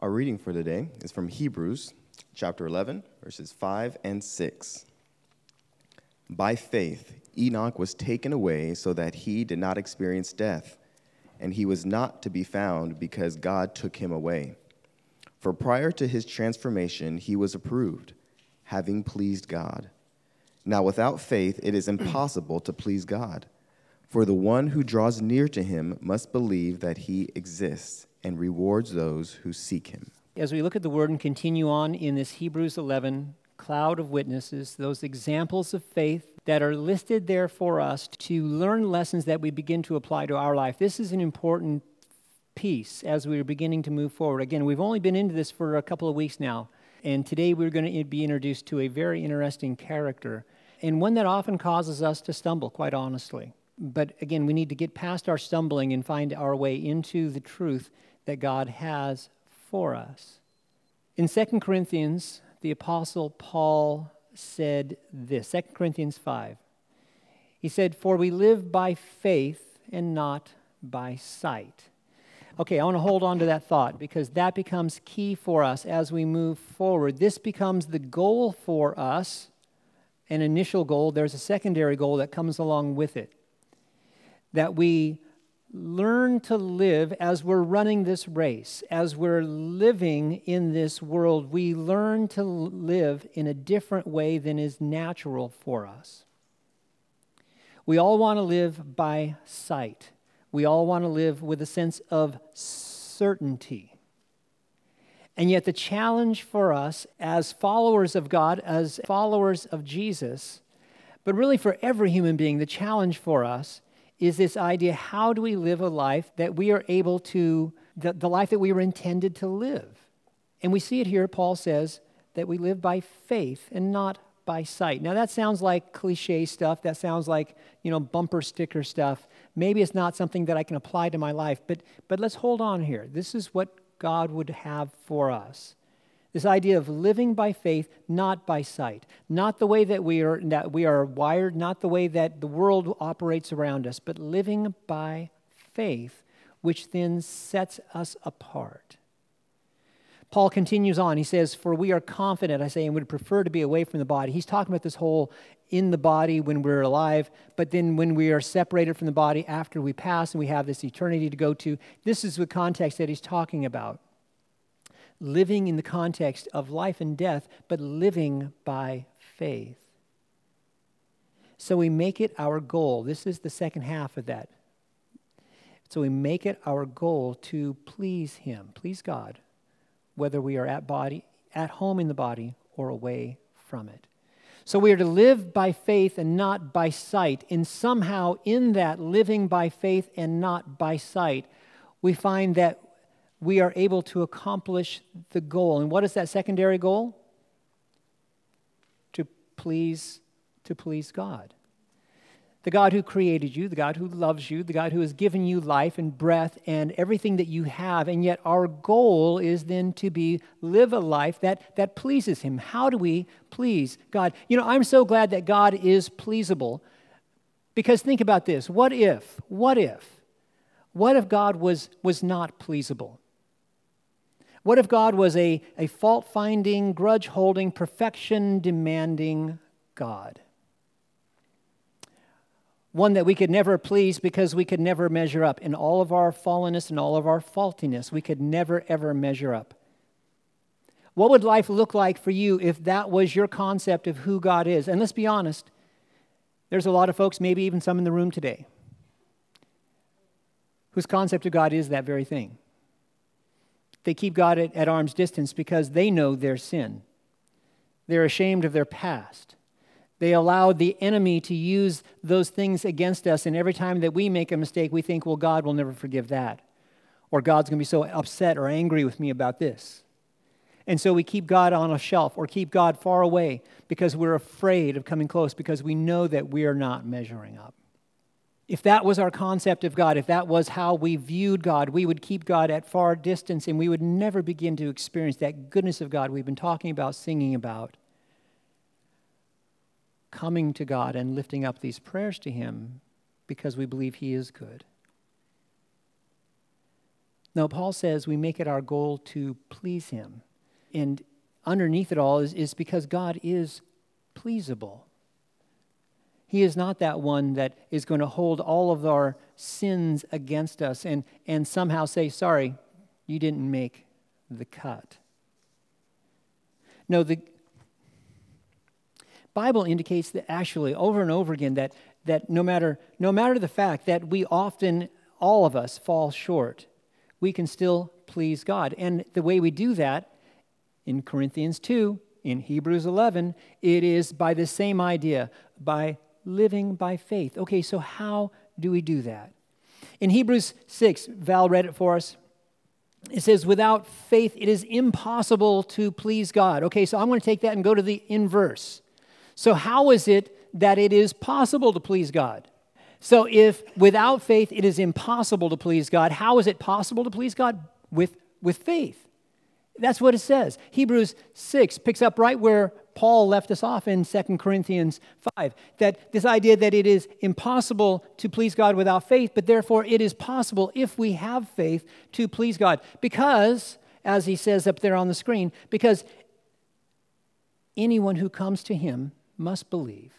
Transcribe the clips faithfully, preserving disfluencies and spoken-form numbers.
Our reading for today is from Hebrews chapter eleven, verses five and six. By faith, Enoch was taken away so that he did not experience death, and he was not to be found because God took him away. For prior to his transformation, he was approved, having pleased God. Now without faith, it is impossible to please God. For the one who draws near to him must believe that he exists and rewards those who seek him. As we look at the word and continue on in this Hebrews eleven cloud of witnesses, those examples of faith that are listed there for us to learn lessons that we begin to apply to our life. This is an important piece as we're beginning to move forward. Again, we've only been into this for a couple of weeks now, and today we're going to be introduced to a very interesting character, and one that often causes us to stumble, quite honestly. But again, we need to get past our stumbling and find our way into the truth that God has for us. In Second Corinthians, the Apostle Paul said this, Second Corinthians five. He said, "For we live by faith and not by sight." Okay, I want to hold on to that thought because that becomes key for us as we move forward. This becomes the goal for us, an initial goal. There's a secondary goal that comes along with it. That we learn to live as we're running this race, as we're living in this world, we learn to live in a different way than is natural for us. We all want to live by sight. We all want to live with a sense of certainty. And yet the challenge for us as followers of God, as followers of Jesus, but really for every human being, the challenge for us is this idea, how do we live a life that we are able to, the, the life that we were intended to live? And we see it here, Paul says, that we live by faith and not by sight. Now that sounds like cliche stuff, that sounds like, you know, bumper sticker stuff. Maybe it's not something that I can apply to my life, but but let's hold on here. This is what God would have for us. This idea of living by faith, not by sight. Not the way that we are that we are wired, not the way that the world operates around us, but living by faith, which then sets us apart. Paul continues on. He says, "For we are confident," I say, and would prefer to be away from the body. He's talking about this whole in the body when we're alive, but then when we are separated from the body after we pass and we have this eternity to go to. This is the context that he's talking about. Living in the context of life and death, but living by faith. So we make it our goal. This is the second half of that. So we make it our goal to please Him, please God, whether we are at body, at home in the body or away from it. So we are to live by faith and not by sight. And somehow in that living by faith and not by sight, we find that we are able to accomplish the goal. And what is that secondary goal? To please, to please God. The God who created you, the God who loves you, the God who has given you life and breath and everything that you have. And yet our goal is then to be, live a life that, that pleases Him. How do we please God? You know, I'm so glad that God is pleasable because think about this. What if, what if, what if God was, was not pleasable? What if God was a, a fault-finding, grudge-holding, perfection-demanding God? One that we could never please because we could never measure up. In all of our fallenness and all of our faultiness, we could never, ever measure up. What would life look like for you if that was your concept of who God is? And let's be honest, there's a lot of folks, maybe even some in the room today, whose concept of God is that very thing. They keep God at, at arm's distance because they know their sin. They're ashamed of their past. They allowed the enemy to use those things against us, and every time that we make a mistake, we think, well, God will never forgive that. Or God's going to be so upset or angry with me about this. And so we keep God on a shelf or keep God far away because we're afraid of coming close because we know that we are not measuring up. If that was our concept of God, if that was how we viewed God, we would keep God at far distance and we would never begin to experience that goodness of God we've been talking about, singing about. Coming to God and lifting up these prayers to Him because we believe He is good. No, Paul says we make it our goal to please him. And underneath it all is, is because God is pleasable. He is not that one that is going to hold all of our sins against us and, and somehow say, sorry, you didn't make the cut. No, the Bible indicates that actually over and over again that, that no matter, no matter the fact that we often, all of us, fall short, we can still please God. And the way we do that, in Corinthians two, in Hebrews eleven, it is by the same idea, by living by faith. Okay, so how do we do that? In Hebrews six, Val read it for us. It says, without faith, it is impossible to please God. Okay, so I'm going to take that and go to the inverse. So how is it that it is possible to please God? So if without faith, it is impossible to please God, how is it possible to please God? With, with faith. That's what it says. Hebrews six picks up right where Paul left us off in Second Corinthians five, that this idea that it is impossible to please God without faith, but therefore it is possible if we have faith to please God. Because, as he says up there on the screen, because anyone who comes to him must believe.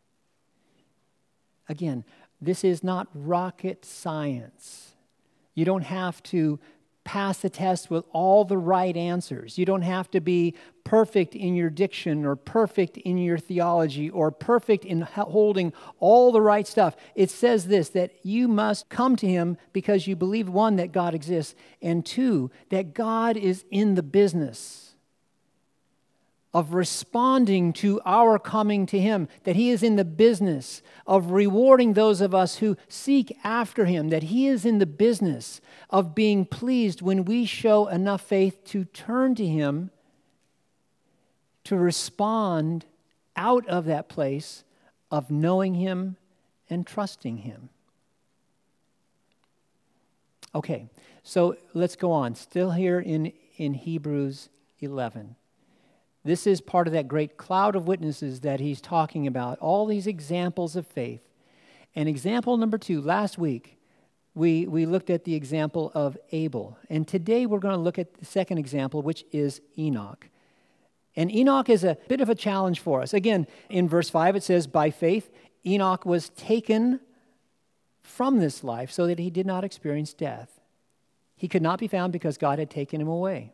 Again, this is not rocket science. You don't have to pass the test with all the right answers. You don't have to be perfect in your diction or perfect in your theology or perfect in holding all the right stuff. It says this, that you must come to him because you believe, one, that God exists, and two, that God is in the business of responding to our coming to him, that he is in the business of rewarding those of us who seek after him, that he is in the business of being pleased when we show enough faith to turn to him, to respond out of that place of knowing him and trusting him. Okay, so let's go on. Still here in, in Hebrews eleven. This is part of that great cloud of witnesses that he's talking about, all these examples of faith. And example number two, last week, we, we looked at the example of Abel. And today we're going to look at the second example, which is Enoch. And Enoch is a bit of a challenge for us. Again, in verse five, it says, by faith, Enoch was taken from this life so that he did not experience death. He could not be found because God had taken him away.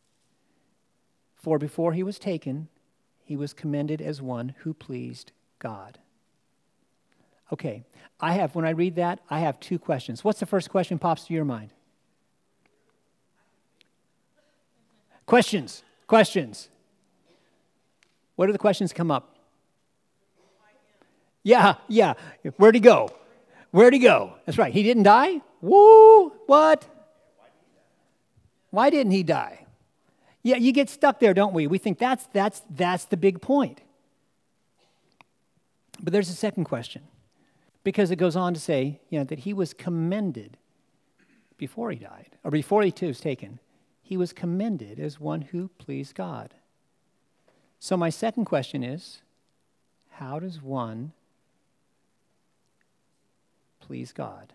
For before he was taken, he was commended as one who pleased God. Okay, I have, when I read that, I have two questions. What's the first question pops to your mind? Questions, questions. What do the questions come up? Yeah, yeah. Where'd he go? Where'd he go? That's right. He didn't die? Woo! What? Why didn't he die? Yeah, you get stuck there, don't we? We think that's that's that's the big point. But there's a second question. Because it goes on to say, you know, that he was commended before he died, or before he too was taken. He was commended as one who pleased God. So my second question is, how does one please God?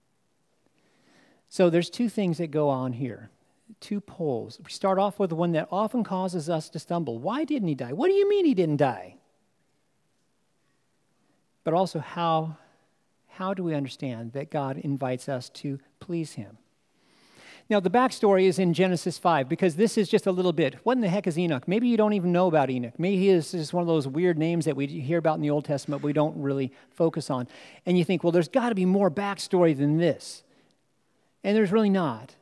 So there's two things that go on here. Two poles. We start off with the one that often causes us to stumble. Why didn't he die? What do you mean he didn't die? But also, how, how do we understand that God invites us to please him? Now, the backstory is in Genesis five, because this is just a little bit. What in the heck is Enoch? Maybe you don't even know about Enoch. Maybe he is just one of those weird names that we hear about in the Old Testament but we don't really focus on. And you think, well, there's got to be more backstory than this. And there's really not.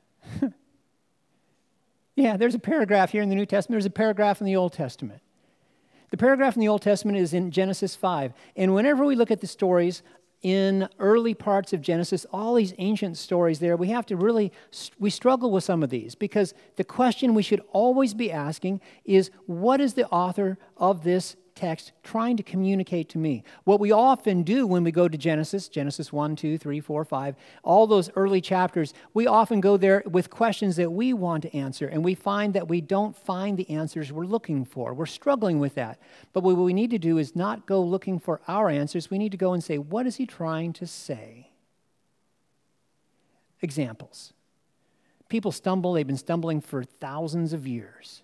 Yeah, there's a paragraph here in the New Testament. There's a paragraph in the Old Testament. The paragraph in the Old Testament is in Genesis five. And whenever we look at the stories in early parts of Genesis, all these ancient stories there, we have to really, we struggle with some of these because the question we should always be asking is, what is the author of this text trying to communicate to me? What we often do when we go to Genesis, Genesis one, two, three, four, five, all those early chapters, we often go there with questions that we want to answer, and we find that we don't find the answers we're looking for. We're struggling with that. But what we need to do is not go looking for our answers. We need to go and say, what is he trying to say? Examples. People stumble. They've been stumbling for thousands of years.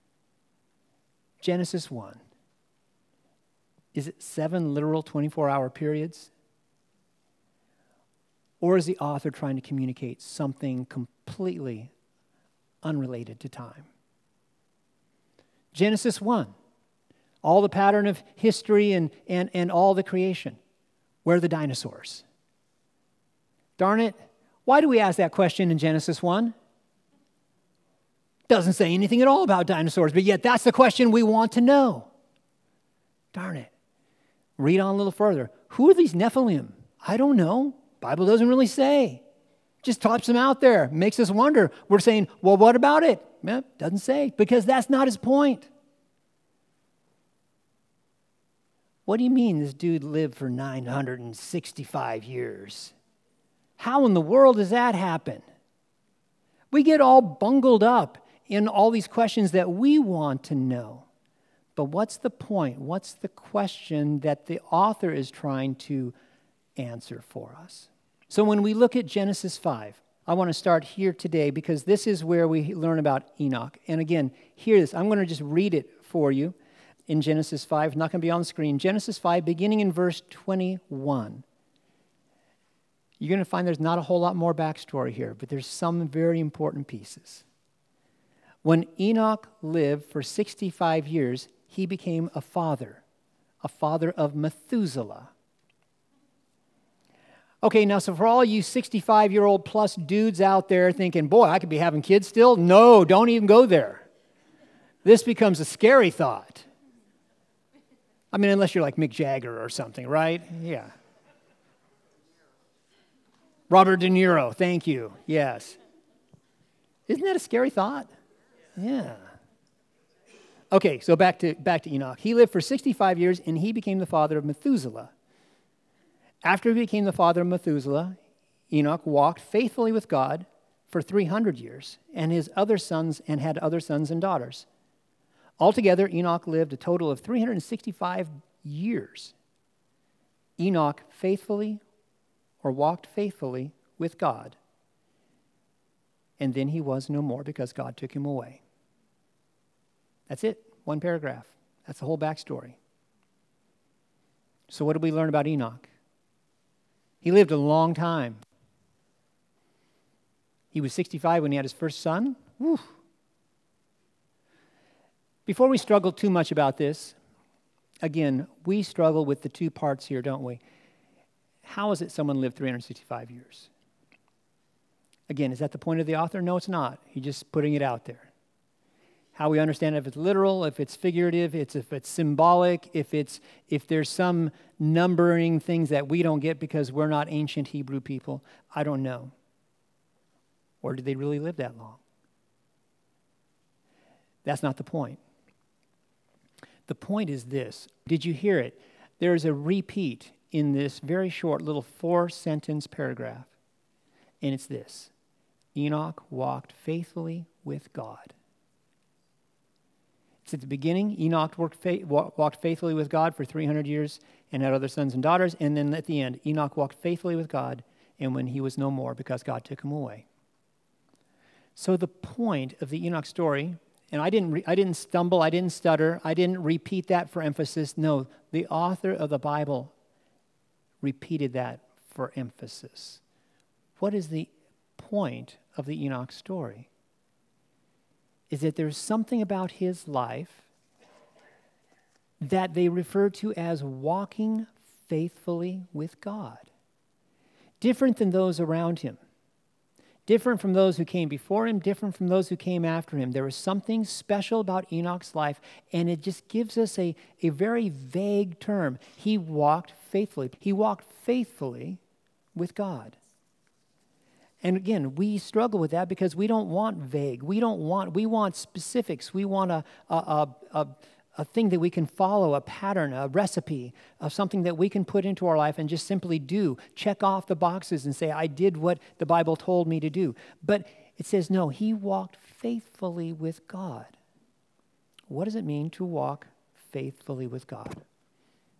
Genesis one. Is it seven literal twenty-four hour periods? Or is the author trying to communicate something completely unrelated to time? Genesis one. All the pattern of history and, and, and all the creation. Where are the dinosaurs? Darn it. Why do we ask that question in Genesis one? Doesn't say anything at all about dinosaurs, but yet that's the question we want to know. Darn it. Read on a little further. Who are these Nephilim? I don't know. Bible doesn't really say. Just tops them out there. Makes us wonder. We're saying, well, what about it? Eh, doesn't say, because that's not his point. What do you mean this dude lived for nine hundred sixty-five years? How in the world does that happen? We get all bungled up in all these questions that we want to know. But what's the point? What's the question that the author is trying to answer for us? So when we look at Genesis five, I want to start here today because this is where we learn about Enoch. And again, hear this. I'm going to just read it for you in Genesis five. It's not going to be on the screen. Genesis five, beginning in verse twenty-one. You're going to find there's not a whole lot more backstory here, but there's some very important pieces. When Enoch lived for sixty-five years, he became a father, a father of Methuselah. Okay, now, so for all you sixty-five-year-old plus dudes out there thinking, boy, I could be having kids still. No, don't even go there. This becomes a scary thought. I mean, unless you're like Mick Jagger or something, right? Yeah. Robert De Niro, thank you. Yes. Isn't that a scary thought? Yeah. Okay, so back to back to Enoch. He lived for sixty-five years, and he became the father of Methuselah. After he became the father of Methuselah, Enoch walked faithfully with God for three hundred years, and his other sons and had other sons and daughters. Altogether, Enoch lived a total of three hundred sixty-five years. Enoch faithfully or walked faithfully with God, and then he was no more because God took him away. That's it, one paragraph. That's the whole backstory. So what did we learn about Enoch? He lived a long time. He was sixty-five when he had his first son. Whew. Before we struggle too much about this, again, we struggle with the two parts here, don't we? How is it someone lived three hundred sixty-five years? Again, is that the point of the author? No, it's not. He's just putting it out there. How we understand it, if it's literal, if it's figurative, it's if it's symbolic, if it's if there's some numbering things that we don't get because we're not ancient Hebrew people, I don't know. Or did they really live that long? That's not the point. The point is this. Did you hear it? There's a repeat in this very short little four-sentence paragraph, and it's this. Enoch walked faithfully with God. It's at the beginning. Enoch worked fa- walked faithfully with God for three hundred years and had other sons and daughters. And then at the end, Enoch walked faithfully with God, and when he was no more, because God took him away. So the point of the Enoch story, and I didn't, re- I didn't stumble, I didn't stutter, I didn't repeat that for emphasis. No, the author of the Bible repeated that for emphasis. What is the point of the Enoch story? Is that there's something about his life that they refer to as walking faithfully with God. Different than those around him. Different from those who came before him, different from those who came after him. There was something special about Enoch's life, and it just gives us a, a very vague term. He walked faithfully. He walked faithfully with God. And again, we struggle with that because we don't want vague. We don't want, we want specifics. We want a, a, a, a, a thing that we can follow, a pattern, a recipe of something that we can put into our life and just simply do. Check off the boxes and say, I did what the Bible told me to do. But it says, no, he walked faithfully with God. What does it mean to walk faithfully with God?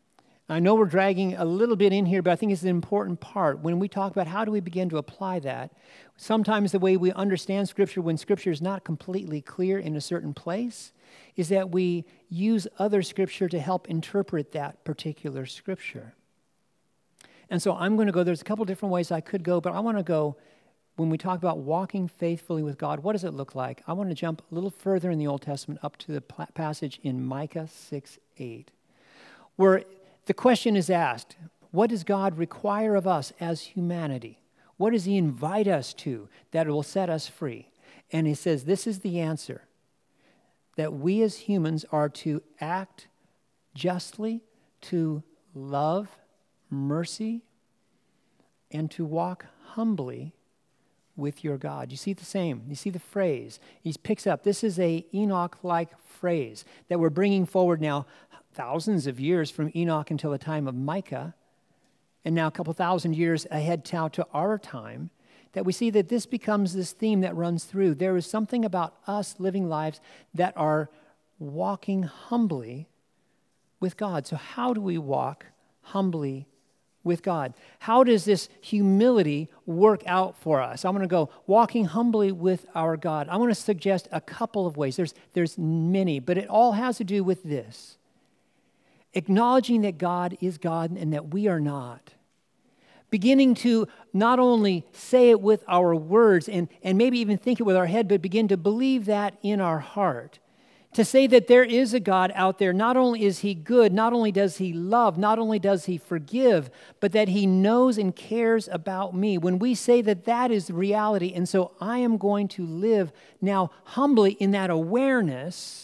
I know we're dragging a little bit in here, but I think it's an important part. When we talk about how do we begin to apply that, sometimes the way we understand Scripture when Scripture is not completely clear in a certain place is that we use other Scripture to help interpret that particular Scripture. And so I'm going to go, there's a couple different ways I could go, but I want to go, when we talk about walking faithfully with God, what does it look like? I want to jump a little further in the Old Testament up to the passage in Micah six eight, where the question is asked, what does God require of us as humanity? What does he invite us to that will set us free? And he says, this is the answer, that we as humans are to act justly, to love mercy, and to walk humbly with your God. You see the same. You see the phrase. He picks up. This is a Enoch-like phrase that we're bringing forward now thousands of years from Enoch until the time of Micah, and now a couple thousand years ahead now to our time, that we see that this becomes this theme that runs through. There is something about us living lives that are walking humbly with God. So how do we walk humbly with God? How does this humility work out for us? I'm going to go walking humbly with our God. I want to suggest a couple of ways. There's, there's many, but it all has to do with this. Acknowledging that God is God and that we are not. Beginning to not only say it with our words and, and maybe even think it with our head, but begin to believe that in our heart. To say that there is a God out there, not only is he good, not only does he love, not only does he forgive, but that he knows and cares about me. When we say that that is the reality, and so I am going to live now humbly in that awareness,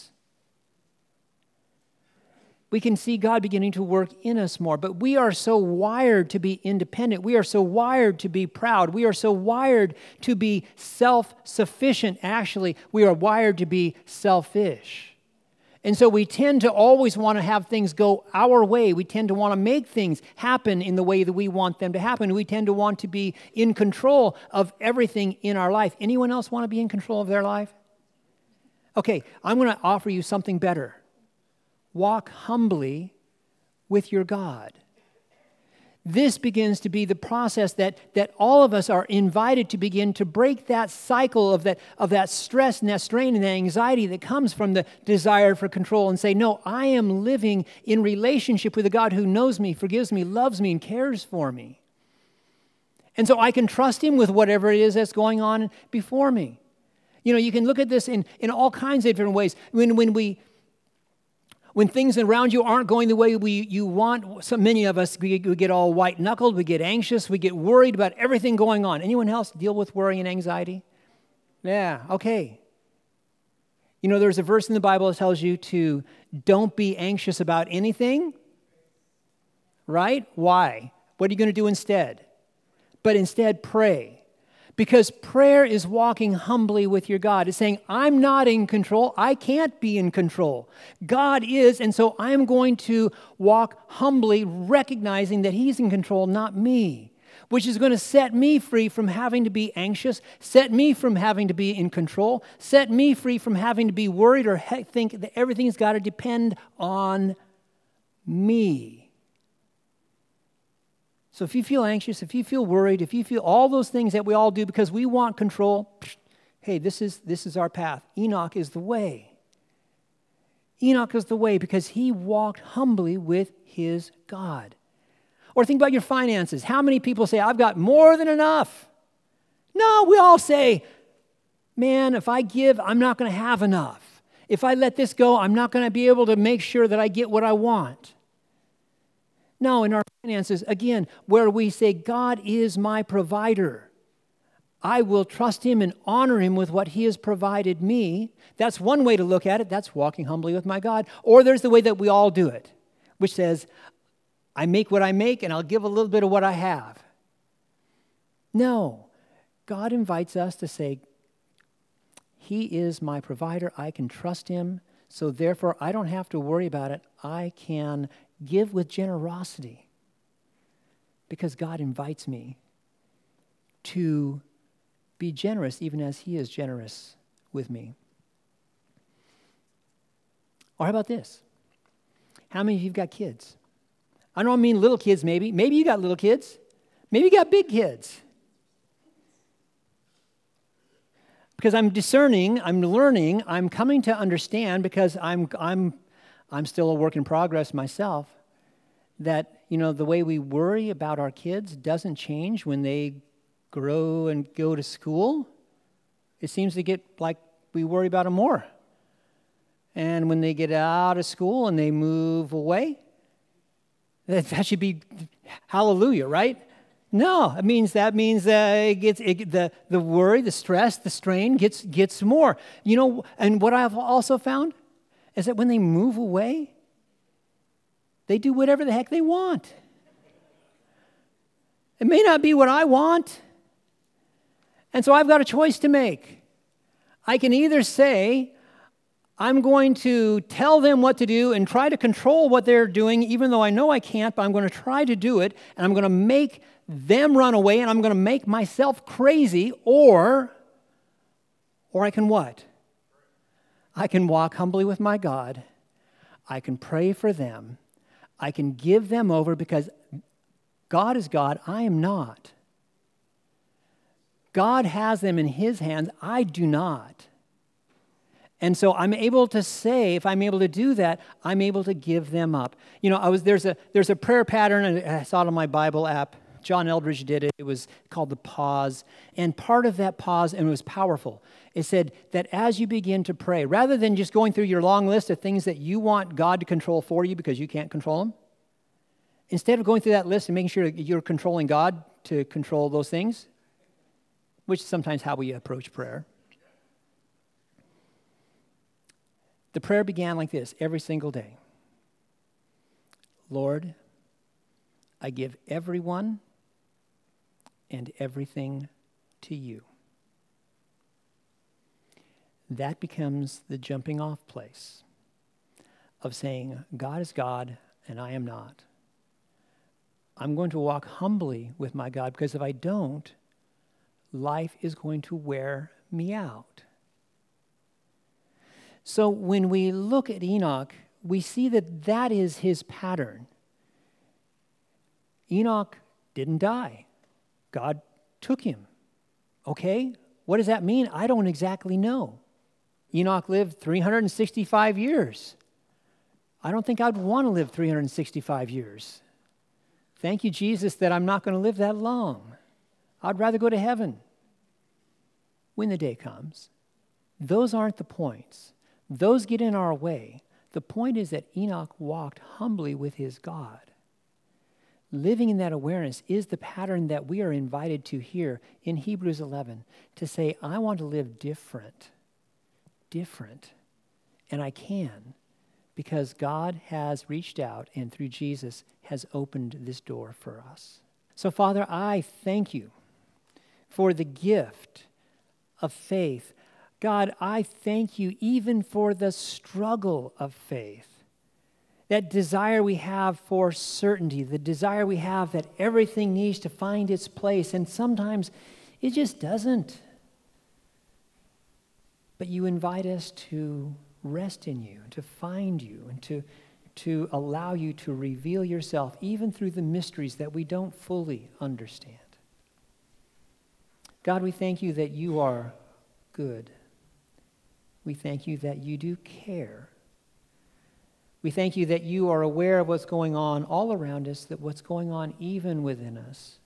we can see God beginning to work in us more. But we are so wired to be independent. We are so wired to be proud. We are so wired to be self-sufficient. Actually, we are wired to be selfish. And so we tend to always want to have things go our way. We tend to want to make things happen in the way that we want them to happen. We tend to want to be in control of everything in our life. Anyone else want to be in control of their life? Okay, I'm going to offer you something better. Walk humbly with your God. This begins to be the process that, that all of us are invited to begin to break that cycle of that, of that stress and that strain and that anxiety that comes from the desire for control and say, no, I am living in relationship with a God who knows me, forgives me, loves me, and cares for me. And so I can trust him with whatever it is that's going on before me. You know, you can look at this in, in all kinds of different ways. When, when we... When things around you aren't going the way we you want, so many of us, we, we get all white-knuckled, we get anxious, we get worried about everything going on. Anyone else deal with worry and anxiety? Yeah, okay. You know, there's a verse in the Bible that tells you to don't be anxious about anything, right? Why? What are you going to do instead? But instead, pray. Because prayer is walking humbly with your God. It's saying, I'm not in control. I can't be in control. God is, and so I'm going to walk humbly, recognizing that he's in control, not me, which is going to set me free from having to be anxious, set me from having to be in control, set me free from having to be worried or he- think that everything's got to depend on me. So if you feel anxious, if you feel worried, if you feel all those things that we all do because we want control, hey, this is this is our path. Enoch is the way. Enoch is the way because he walked humbly with his God. Or think about your finances. How many people say, I've got more than enough? No, we all say, man, if I give, I'm not going to have enough. If I let this go, I'm not going to be able to make sure that I get what I want. No, in our finances, again, where we say, God is my provider. I will trust him and honor him with what he has provided me. That's one way to look at it. That's walking humbly with my God. Or there's the way that we all do it, which says, I make what I make and I'll give a little bit of what I have. No, God invites us to say, he is my provider. I can trust him. So therefore, I don't have to worry about it. I can give with generosity because God invites me to be generous even as he is generous with me. Or how about this? How many of you have got kids? I don't mean little kids maybe. Maybe you got little kids. Maybe you got big kids. Because I'm discerning, I'm learning, I'm coming to understand because I'm I'm I'm still a work in progress myself, that, you know, the way we worry about our kids doesn't change when they grow and go to school. It seems to get like we worry about them more. And when they get out of school and they move away, that, that should be hallelujah, right? No, it means that means uh, it gets it, the the worry, the stress, the strain gets gets more. You know, and what I've also found is that when they move away, they do whatever the heck they want. It may not be what I want, and so I've got a choice to make. I can either say, I'm going to tell them what to do and try to control what they're doing, even though I know I can't, but I'm going to try to do it, and I'm going to make them run away, and I'm going to make myself crazy, or, or I can what? I can walk humbly with my God. I can pray for them. I can give them over because God is God. I am not. God has them in His hands. I do not. And so I'm able to say, if I'm able to do that, I'm able to give them up. You know, I was there's a there's a prayer pattern, and I saw it on my Bible app. John Eldridge did it. It was called the pause. And part of that pause, and it was powerful, it said that as you begin to pray, rather than just going through your long list of things that you want God to control for you because you can't control them, instead of going through that list and making sure that you're controlling God to control those things, which is sometimes how we approach prayer, the prayer began like this every single day. Lord, I give everyone and everything to you. That becomes the jumping off place of saying, God is God and I am not. I'm going to walk humbly with my God because if I don't, life is going to wear me out. So when we look at Enoch, we see that that is his pattern. Enoch didn't die. God took him. Okay, what does that mean? I don't exactly know. Enoch lived three hundred sixty-five years. I don't think I'd want to live three hundred sixty-five years. Thank you, Jesus, that I'm not going to live that long. I'd rather go to heaven when the day comes. Those aren't the points. Those get in our way. The point is that Enoch walked humbly with his God. Living in that awareness is the pattern that we are invited to here in Hebrews eleven, to say, I want to live different, different, and I can, because God has reached out and through Jesus has opened this door for us. So, Father, I thank you for the gift of faith. God, I thank you even for the struggle of faith. That desire we have for certainty, the desire we have that everything needs to find its place, and sometimes it just doesn't. But you invite us to rest in you, to find you, and to, to allow you to reveal yourself, even through the mysteries that we don't fully understand. God, we thank you that you are good. We thank you that you do care. We thank you that you are aware of what's going on all around us, that what's going on even within us.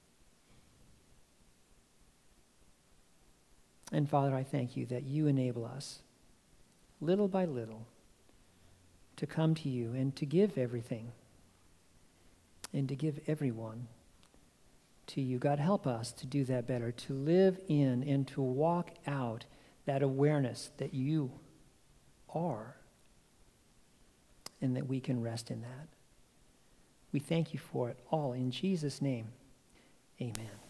And Father, I thank you that you enable us, little by little, to come to you and to give everything and to give everyone to you. God, help us to do that better, to live in and to walk out that awareness that you are, and that we can rest in that. We thank you for it all in Jesus' name. Amen.